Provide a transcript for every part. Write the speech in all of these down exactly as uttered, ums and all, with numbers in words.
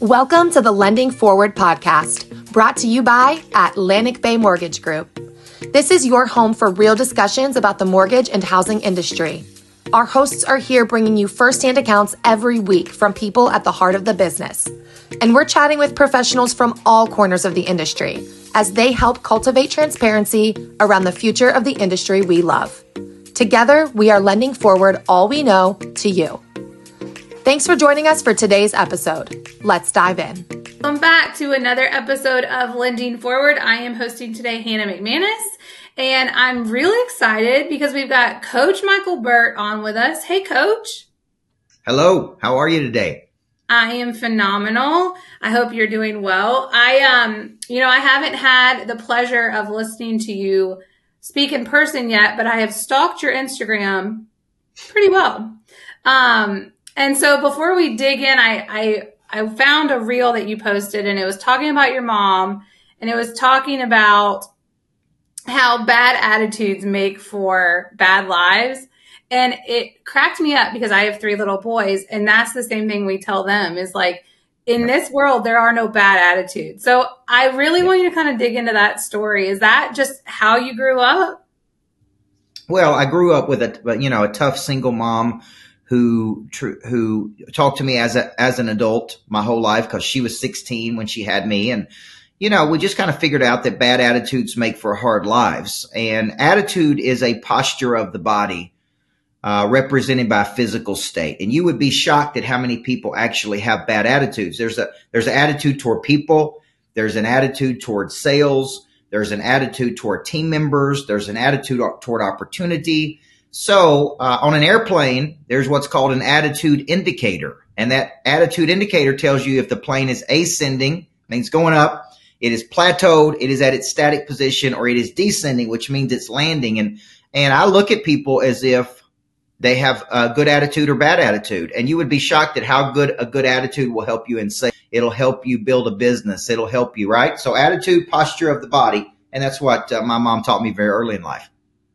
Welcome to the Lending Forward podcast, brought to you by Atlantic Bay Mortgage Group. This is your home for real discussions about the mortgage and housing industry. Our hosts are here bringing you firsthand accounts every week from people at the heart of the business. And we're chatting with professionals from all corners of the industry as they help cultivate transparency around the future of the industry we love. Together, we are lending forward all we know to you. Thanks for joining us for today's episode. Let's dive in. Welcome back to another episode of Lending Forward. I am hosting today Hannah McManus, and I'm really excited because we've got Coach Michael Burt on with us. Hey, Coach. Hello. How are you today? I am phenomenal. I hope you're doing well. I, um, you know, I haven't had the pleasure of listening to you speak in person yet, but I have stalked your Instagram pretty well. Um, And so before we dig in, I, I, I found a reel that you posted, and it was talking about your mom, and it was talking about how bad attitudes make for bad lives. And it cracked me up because I have three little boys, and that's the same thing we tell them is like, in this world, there are no bad attitudes. So I really want you to kind of dig into that story. Is that just how you grew up? Well, I grew up with a, you know, a tough single mom who who talked to me as a as an adult my whole life because she was sixteen when she had me. And, you know, we just kind of figured out that bad attitudes make for hard lives. And attitude is a posture of the body uh, represented by a physical state. And you would be shocked at how many people actually have bad attitudes. There's a there's an attitude toward people. There's an attitude toward sales. There's an attitude toward team members. There's an attitude toward opportunity. So uh, on an airplane, there's what's called an attitude indicator. And that attitude indicator tells you if the plane is ascending, means going up, it is plateaued, it is at its static position, or it is descending, which means it's landing. And and I look at people as if they have a good attitude or bad attitude. And you would be shocked at how good a good attitude will help you in sales. It'll help you build a business. It'll help you, right? So attitude, posture of the body. And that's what uh, my mom taught me very early in life.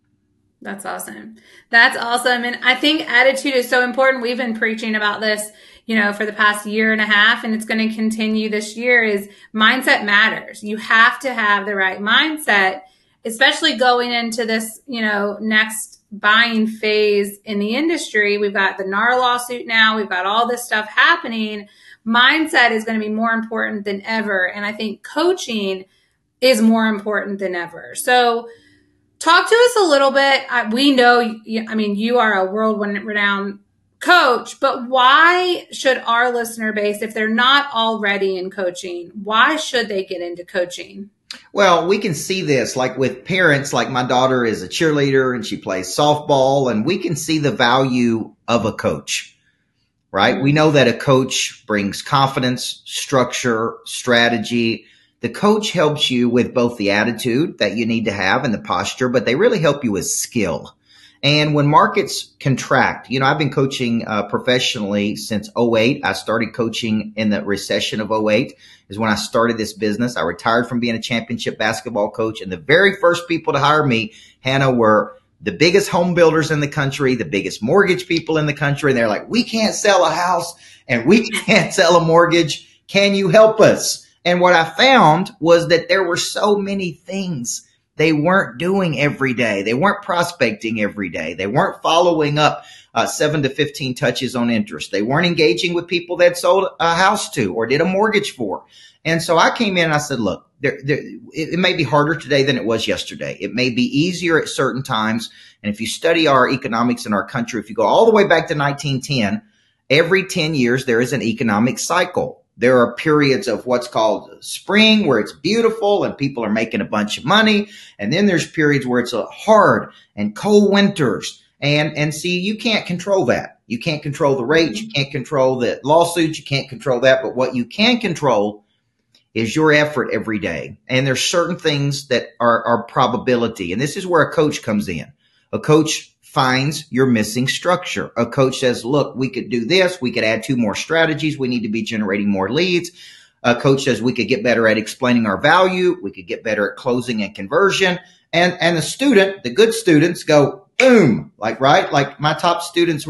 That's awesome. That's awesome. And I think attitude is so important. We've been preaching about this, you know, for the past year and a half, and it's going to continue this year is mindset matters. You have to have the right mindset, especially going into this, you know, next buying phase in the industry. We've got the N A R lawsuit now. We've got all this stuff happening. Mindset is going to be more important than ever. And I think coaching is more important than ever. So talk to us a little bit. We know, I mean, you are a world-renowned coach, but why should our listener base, if they're not already in coaching, why should they get into coaching? Well, we can see this like with parents, like my daughter is a cheerleader and she plays softball, and we can see the value of a coach, right? Mm-hmm. We know that a coach brings confidence, structure, strategy. The coach helps you with both the attitude that you need to have and the posture, but they really help you with skill. And when markets contract, you know, I've been coaching uh, professionally since oh eight. I started coaching in the recession of oh eight is when I started this business. I retired from being a championship basketball coach. And the very first people to hire me, Hannah, were the biggest home builders in the country, the biggest mortgage people in the country. And they're like, we can't sell a house and we can't sell a mortgage. Can you help us? And what I found was that there were so many things they weren't doing every day. They weren't prospecting every day. They weren't following up uh, seven to fifteen touches on interest. They weren't engaging with people they'd sold a house to or did a mortgage for. And so I came in and I said, look, there, there, it, it may be harder today than it was yesterday. It may be easier at certain times. And if you study our economics in our country, if you go all the way back to nineteen ten, every ten years there is an economic cycle. There are periods of what's called spring where it's beautiful and people are making a bunch of money. And then there's periods where it's a hard and cold winters. And, and see, you can't control that. You can't control the rates. You can't control the lawsuits. You can't control that. But what you can control is your effort every day. And there's certain things that are, are probability. And this is where a coach comes in. A coach finds your missing structure. A coach says, look, we could do this. We could add two more strategies. We need to be generating more leads. A coach says we could get better at explaining our value. We could get better at closing and conversion. And, and the student, the good students go, boom, like, right? Like my top students were,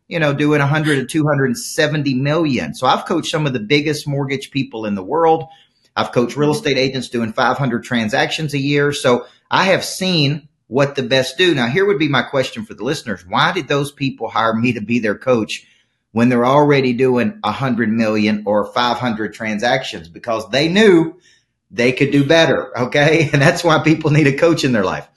you know, doing one hundred to two hundred seventy million. So I've coached some of the biggest mortgage people in the world. I've coached real estate agents doing five hundred transactions a year. So I have seen what the best do. Now, here would be my question for the listeners. Why did those people hire me to be their coach when they're already doing one hundred million or five hundred transactions? Because they knew they could do better. Okay. And that's why people need a coach in their life.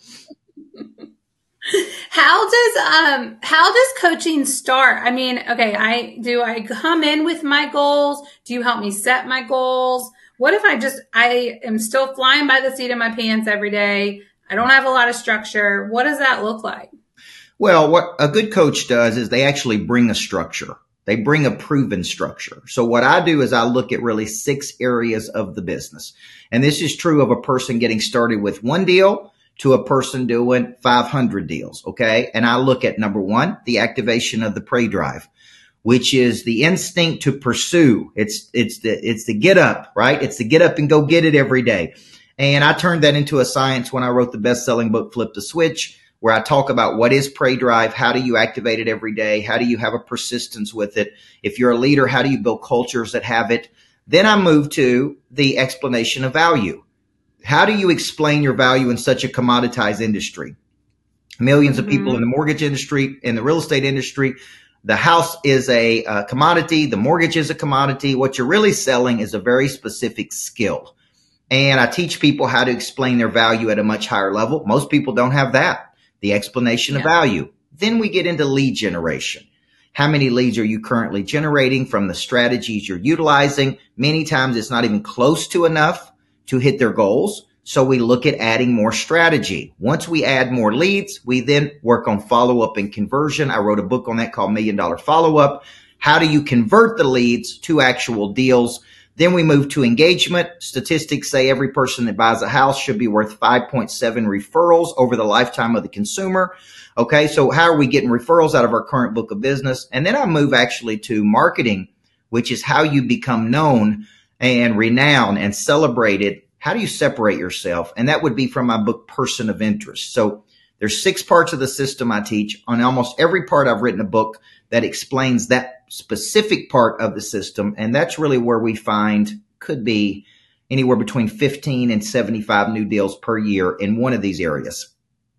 How does, um, how does coaching start? I mean, okay, I, do I come in with my goals? Do you help me set my goals? What if I just, I am still flying by the seat of my pants every day? I don't have a lot of structure. What does that look like? Well, what a good coach does is they actually bring a structure. They bring a proven structure. So what I do is I look at really six areas of the business. And this is true of a person getting started with one deal to a person doing five hundred deals. Okay. And I look at number one, the activation of the prey drive, which is the instinct to pursue. It's, it's the, it's the get up, right? It's the get up and go get it every day. And I turned that into a science when I wrote the best-selling book, Flip the Switch, where I talk about what is prey drive, how do you activate it every day, how do you have a persistence with it. If you're a leader, how do you build cultures that have it? Then I move to the explanation of value. How do you explain your value in such a commoditized industry? Millions mm-hmm. of people in the mortgage industry, in the real estate industry. The house is a uh, commodity. The mortgage is a commodity. What you're really selling is a very specific skill. And I teach people how to explain their value at a much higher level. Most people don't have that, the explanation yeah. of value. Then we get into lead generation. How many leads are you currently generating from the strategies you're utilizing? Many times it's not even close to enough to hit their goals. So we look at adding more strategy. Once we add more leads, we then work on follow-up and conversion. I wrote a book on that called Million Dollar Follow-Up. How do you convert the leads to actual deals? Then we move to engagement. Statistics say every person that buys a house should be worth five point seven referrals over the lifetime of the consumer. Okay, so how are we getting referrals out of our current book of business? And then I move actually to marketing, which is how you become known and renowned and celebrated. How do you separate yourself? And that would be from my book, Person of Interest. So there's six parts of the system I teach. On almost every part, I've written a book that explains that specific part of the system. And that's really where we find could be anywhere between fifteen and seventy-five new deals per year in one of these areas.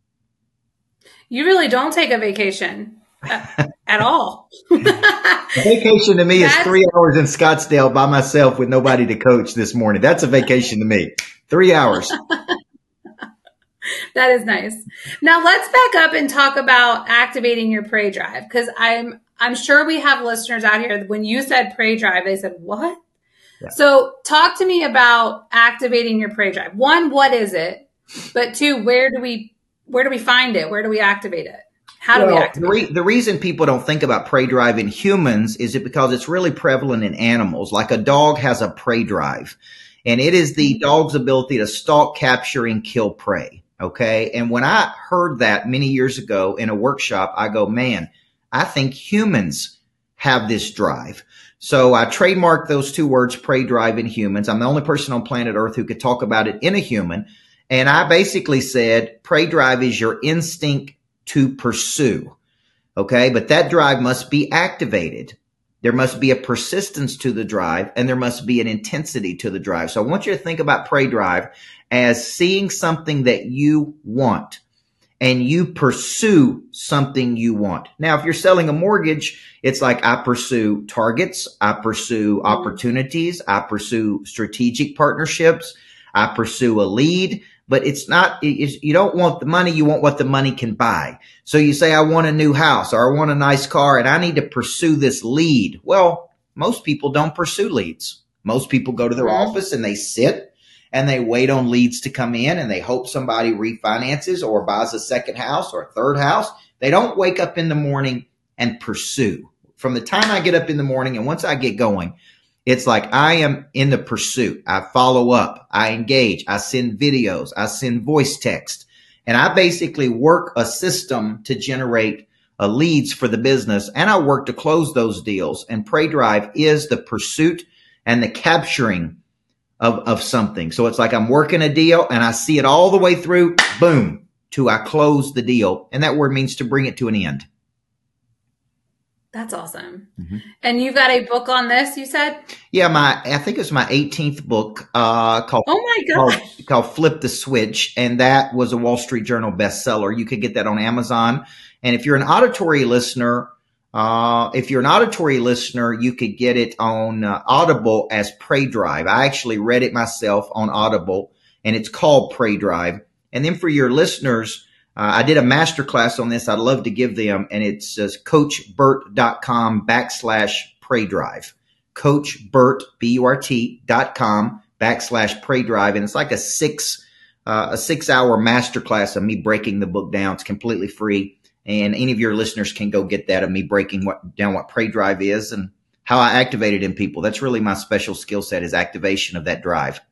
You really don't take a vacation uh, at all. A vacation to me That's- is three hours in Scottsdale by myself with nobody to coach this morning. That's a vacation to me. Three hours. That is nice. Now let's back up and talk about activating your prey drive, because I'm I'm sure we have listeners out here. When you said prey drive, they said, what? Yeah. So talk to me about activating your prey drive. One, what is it? But two, where do we where do we find it? Where do we activate it? How do well, we activate the, re- it? The reason people don't think about prey drive in humans is it because it's really prevalent in animals. Like a dog has a prey drive, and it is the dog's ability to stalk, capture, and kill prey. Okay. And when I heard that many years ago in a workshop, I go, man, I think humans have this drive. So I trademarked those two words, prey drive, in humans. I'm the only person on planet Earth who could talk about it in a human. And I basically said, prey drive is your instinct to pursue. Okay. But that drive must be activated. There must be a persistence to the drive, and there must be an intensity to the drive. So I want you to think about prey drive as seeing something that you want, and you pursue something you want. Now, if you're selling a mortgage, it's like I pursue targets, I pursue opportunities, I pursue strategic partnerships, I pursue a lead. But it's not, it's, you don't want the money, you want what the money can buy. So you say, I want a new house, or I want a nice car, and I need to pursue this lead. Well, most people don't pursue leads. Most people go to their mm-hmm. office and they sit and they wait on leads to come in, and they hope somebody refinances or buys a second house or a third house. They don't wake up in the morning and pursue. From the time I get up in the morning and once I get going, it's like I am in the pursuit. I follow up. I engage. I send videos. I send voice text. And I basically work a system to generate uh, leads for the business. And I work to close those deals. And prey drive is the pursuit and the capturing of, of something. So it's like I'm working a deal and I see it all the way through, boom, to I close the deal. And that word means to bring it to an end. That's awesome. Mm-hmm. And you've got a book on this, you said? Yeah, my I think it was my eighteenth book uh, called, oh my called, gosh. called Flip the Switch. And that was a Wall Street Journal bestseller. You could get that on Amazon. And if you're an auditory listener, uh, if you're an auditory listener, you could get it on uh, Audible as Pray Drive. I actually read it myself on Audible, and it's called Pray Drive. And then for your listeners, Uh, I did a masterclass on this. I'd love to give them, and it says coachburt.com backslash pray drive. Coachburt, B U R T dot com backslash pray drive. And it's like a six, uh, a six hour masterclass of me breaking the book down. It's completely free. And any of your listeners can go get that of me breaking what, down what pray drive is and how I activate it in people. That's really my special skill set, is activation of that drive.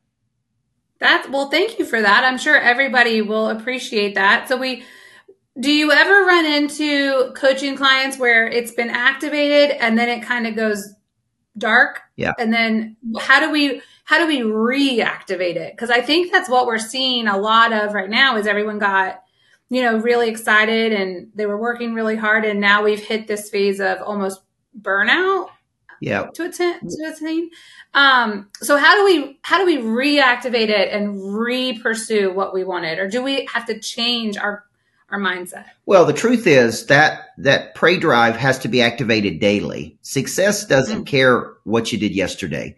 That's, well, thank you for that. I'm sure everybody will appreciate that. So we, do you ever run into coaching clients where it's been activated and then it kind of goes dark? Yeah. And then how do we, how do we reactivate it? Because I think that's what we're seeing a lot of right now is everyone got, you know, really excited and they were working really hard. And now we've hit this phase of almost burnout. Yeah. To attain, to attain. Um, so how do we, how do we reactivate it and re-pursue what we wanted? Or do we have to change our, our mindset? Well, the truth is that, that pray drive has to be activated daily. Success doesn't mm. care what you did yesterday.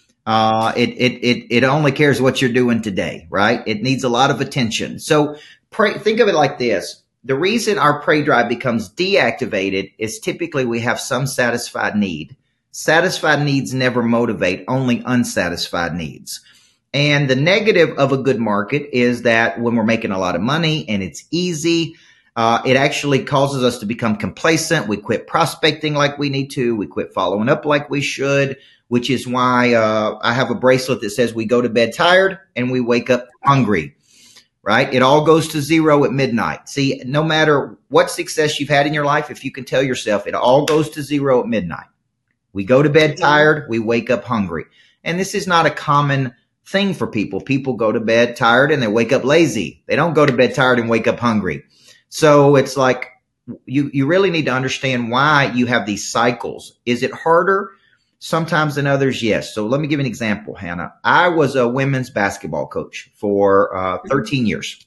Uh, it, it, it, it only cares what you're doing today, right? It needs a lot of attention. So pray, think of it like this. The reason our pray drive becomes deactivated is typically we have some satisfied need. Satisfied needs never motivate, only unsatisfied needs. And the negative of a good market is that when we're making a lot of money and it's easy, uh, it actually causes us to become complacent. We quit prospecting like we need to. We quit following up like we should, which is why uh, I have a bracelet that says we go to bed tired and we wake up hungry, right? It all goes to zero at midnight. See, no matter what success you've had in your life, if you can tell yourself it all goes to zero at midnight. We go to bed tired, we wake up hungry. And this is not a common thing for people. People go to bed tired and they wake up lazy. They don't go to bed tired and wake up hungry. So it's like you, you really need to understand why you have these cycles. Is it harder sometimes than others? Yes. So let me give you an example, Hannah. I was a women's basketball coach for uh, thirteen years.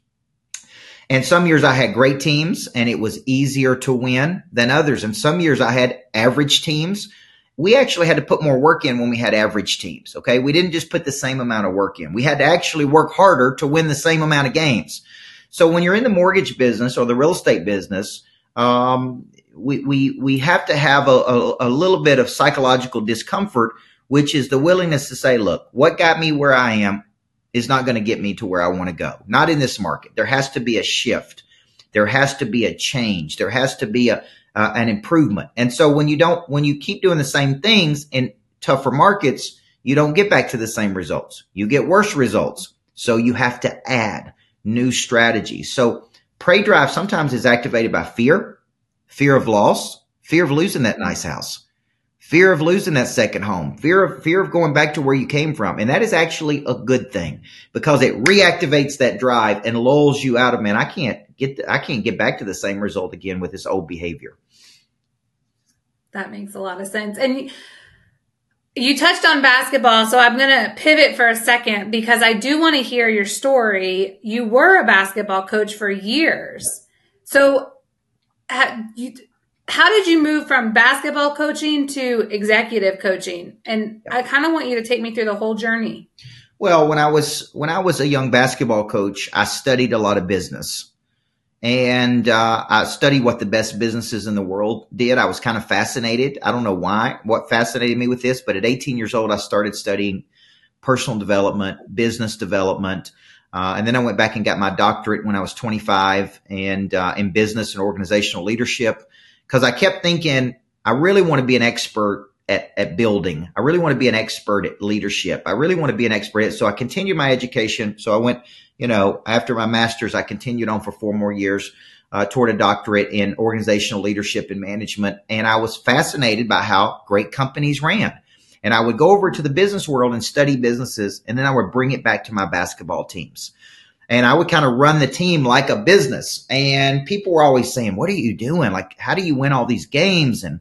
And some years I had great teams and it was easier to win than others. And some years I had average teams. We actually had to put more work in when we had average teams. Okay. We didn't just put the same amount of work in. We had to actually work harder to win the same amount of games. So when you're in the mortgage business or the real estate business, um, we, we, we have to have a, a, a little bit of psychological discomfort, which is the willingness to say, look, what got me where I am is not going to get me to where I want to go. Not in this market. There has to be a shift. There has to be a change. There has to be a, Uh, an improvement. And so when you don't, when you keep doing the same things in tougher markets, you don't get back to the same results. You get worse results. So you have to add new strategies. So pray drive sometimes is activated by fear, fear of loss, fear of losing that nice house, fear of losing that second home, fear of, fear of going back to where you came from. And that is actually a good thing because it reactivates that drive and lulls you out of, man, I can't get, the, I can't get back to the same result again with this old behavior. That makes a lot of sense. And you touched on basketball, so I'm going to pivot for a second because I do want to hear your story. You were a basketball coach for years. So how did you move from basketball coaching to executive coaching? And I kind of want you to take me through the whole journey. Well, when I was when I was a young basketball coach, I studied a lot of business. And uh, I studied what the best businesses in the world did. I was kind of fascinated. I don't know why, what fascinated me with this, but at eighteen years old, I started studying personal development, business development. Uh, and then I went back and got my doctorate when I was twenty-five and uh, in business and organizational leadership because I kept thinking, I really want to be an expert at, at building. I really want to be an expert at leadership. I really want to be an expert at, so I continued my education. So I went, you know, after my master's, I continued on for four more years uh, toward a doctorate in organizational leadership and management. And I was fascinated by how great companies ran. And I would go over to the business world and study businesses, and then I would bring it back to my basketball teams. And I would kind of run the team like a business. And people were always saying, what are you doing? Like, how do you win all these games? And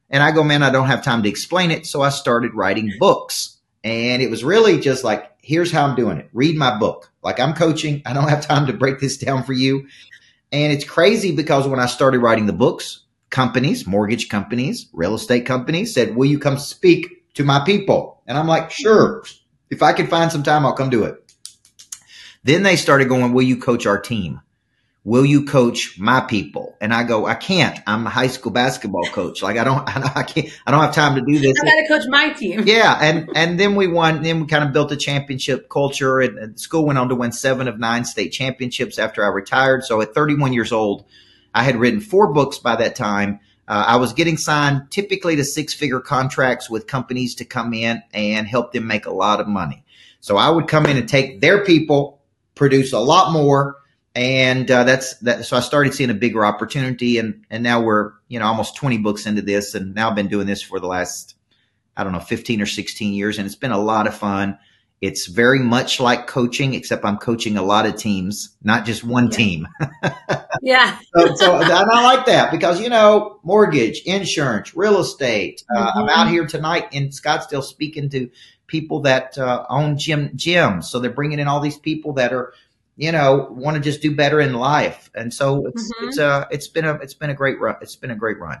And I go, man, I don't have time to explain it. So I started writing books. And it was really just like, here's how I'm doing it. Read my book. Like, I'm coaching. I don't have time to break this down for you. And it's crazy because when I started writing the books, companies, mortgage companies, real estate companies said, will you come speak to my people? And I'm like, sure. If I can find some time, I'll come do it. Then they started going, will you coach our team? Will you coach my people? And I go, I can't. I'm a high school basketball coach. Like, I don't, I can't, I don't have time to do this. I got to coach my team. Yeah. And, and then we won, then we kind of built a championship culture, and, and the school went on to win seven of nine state championships after I retired. So at thirty-one years old, I had written four books by that time. Uh, I was getting signed typically to six figure contracts with companies to come in and help them make a lot of money. So I would come in and take their people, produce a lot more. And uh, that's that. So I started seeing a bigger opportunity, and and now we're, you know, almost twenty books into this, and now I've been doing this for the last, I don't know, fifteen or sixteen years, and it's been a lot of fun. It's very much like coaching, except I'm coaching a lot of teams, not just one yeah. team. Yeah. so, so and I like that because, you know, mortgage, insurance, real estate. Uh, mm-hmm. I'm out here tonight in Scottsdale speaking to people that uh, own gym gyms, so they're bringing in all these people that are, you know, want to just do better in life. And so it's, mm-hmm. it's, uh, it's been a, it's been a great run. It's been a great run.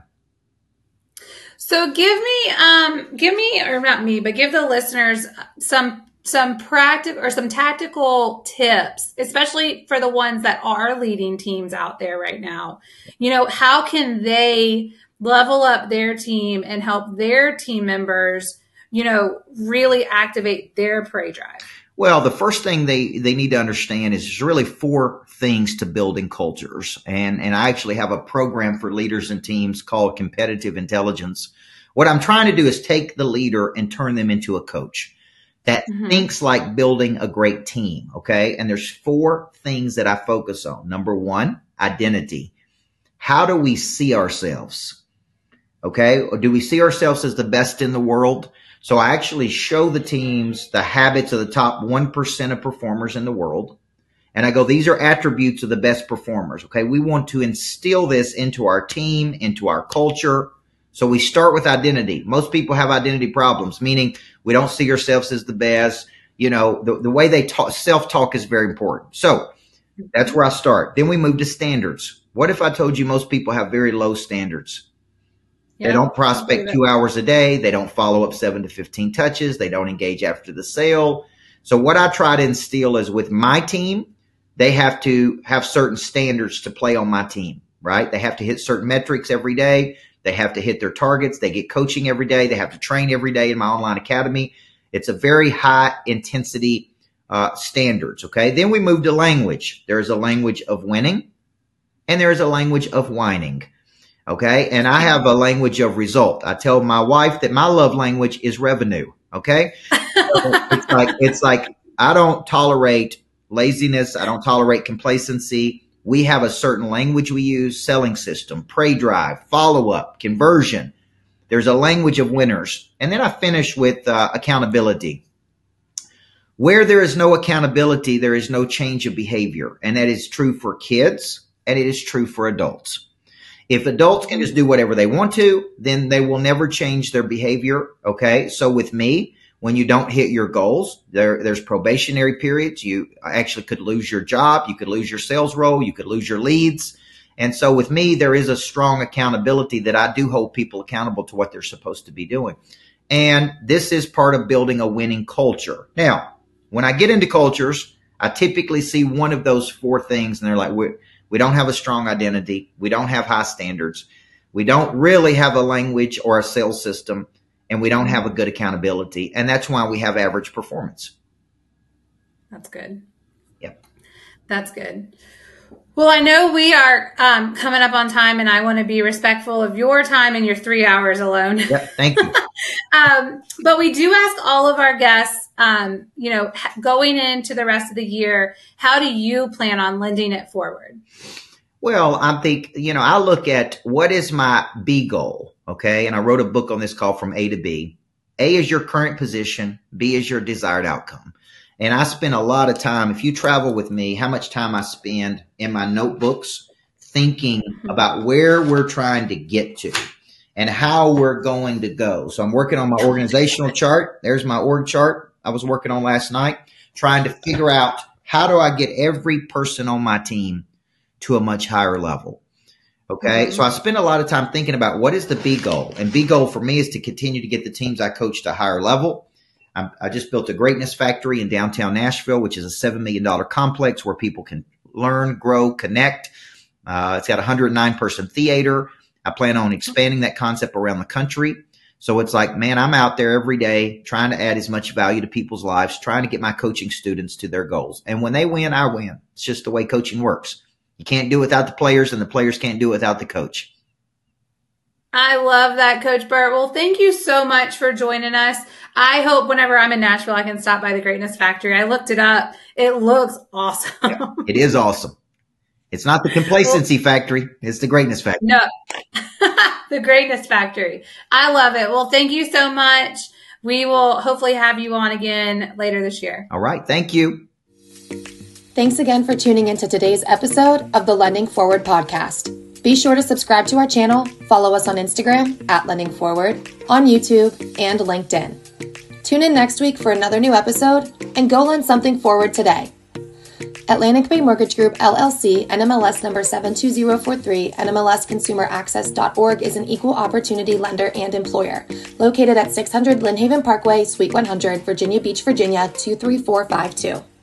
So give me, um, give me, or not me, but give the listeners some, some practical or some tactical tips, especially for the ones that are leading teams out there right now. You know, how can they level up their team and help their team members, you know, really activate their prey drive? Well, the first thing they, they need to understand is there's really four things to building cultures. And, and I actually have a program for leaders and teams called Competitive Intelligence. What I'm trying to do is take the leader and turn them into a coach that mm-hmm. thinks like building a great team. Okay. And there's four things that I focus on. Number one, identity. How do we see ourselves? Okay. Or do we see ourselves as the best in the world? So I actually show the teams the habits of the top one percent of performers in the world. And I go, these are attributes of the best performers. Okay. We want to instill this into our team, into our culture. So we start with identity. Most people have identity problems, meaning we don't see ourselves as the best. You know, the, the way they talk, self-talk is very important. So that's where I start. Then we move to standards. What if I told you most people have very low standards? Yeah, they don't prospect two hours a day. They don't follow up seven to fifteen touches. They don't engage after the sale. So what I try to instill is with my team, they have to have certain standards to play on my team, right? They have to hit certain metrics every day. They have to hit their targets. They get coaching every day. They have to train every day in my online academy. It's a very high intensity uh, standards, okay? Then we move to language. There's a language of winning, and there's a language of whining. Okay. And I have a language of result. I tell my wife that my love language is revenue. Okay. So it's like, it's like, I don't tolerate laziness. I don't tolerate complacency. We have a certain language we use, selling system, prey drive, follow up, conversion. There's a language of winners. And then I finish with uh, accountability. Where there is no accountability, there is no change of behavior. And that is true for kids, and it is true for adults. If adults can just do whatever they want to, then they will never change their behavior. Okay. So with me, when you don't hit your goals, there, there's probationary periods. You actually could lose your job. You could lose your sales role. You could lose your leads. And so with me, there is a strong accountability that I do hold people accountable to what they're supposed to be doing. And this is part of building a winning culture. Now, when I get into cultures, I typically see one of those four things and they're like, we're, We don't have a strong identity. We don't have high standards. We don't really have a language or a sales system, and we don't have a good accountability. And that's why we have average performance. That's good. Yep. That's good. Well, I know we are um, coming up on time, and I want to be respectful of your time and your three hours alone. Yep. Thank you. um, but we do ask all of our guests, um, you know, going into the rest of the year, how do you plan on lending it forward? Well, I think, you know, I look at what is my B goal. Okay. And I wrote a book on this called From A to B. A is your current position. B is your desired outcome. And I spend a lot of time, if you travel with me, how much time I spend in my notebooks thinking mm-hmm. about where we're trying to get to. and how we're going to go. So I'm working on my organizational chart. There's my org chart I was working on last night, trying to figure out how do I get every person on my team to a much higher level. Okay. Mm-hmm. So I spend a lot of time thinking about what is the B goal, and B goal for me is to continue to get the teams I coach to a higher level. I'm, I just built a greatness factory in downtown Nashville, which is a seven million dollars complex where people can learn, grow, connect. Uh, it's got a one hundred nine person theater. I plan on expanding that concept around the country. So it's like, man, I'm out there every day trying to add as much value to people's lives, trying to get my coaching students to their goals. And when they win, I win. It's just the way coaching works. You can't do it without the players, and the players can't do it without the coach. I love that, Coach Burt. Well, thank you so much for joining us. I hope whenever I'm in Nashville, I can stop by the Greatness Factory. I looked it up. It looks awesome. Yeah, it is awesome. It's not the complacency well, factory. It's the Greatness Factory. No, the Greatness Factory. I love it. Well, thank you so much. We will hopefully have you on again later this year. All right. Thank you. Thanks again for tuning into today's episode of the Lending Forward podcast. Be sure to subscribe to our channel, follow us on Instagram at Lending Forward, on YouTube, and LinkedIn. Tune in next week for another new episode, and go lend something forward today. Atlantic Bay Mortgage Group, L L C, N M L S number seven two zero four three, N M L S consumer access dot org is an equal opportunity lender and employer, located at six hundred Lynn Haven Parkway, Suite one hundred, Virginia Beach, Virginia two three four five two.